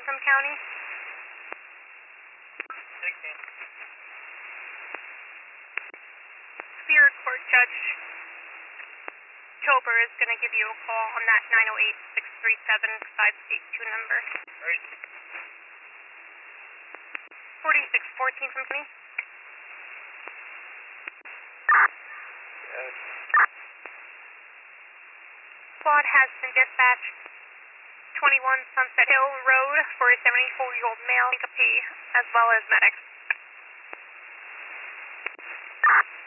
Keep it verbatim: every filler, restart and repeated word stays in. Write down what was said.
from county. sixteen. Superior Court Judge Tober is going to give you a call on that nine oh eight, six three seven, five eight two number. Great. forty-six fourteen from county. Yes. Squad has been dispatched twenty-one Sunset Hill Road for a seventy-four-year-old male syncope, as well as medics.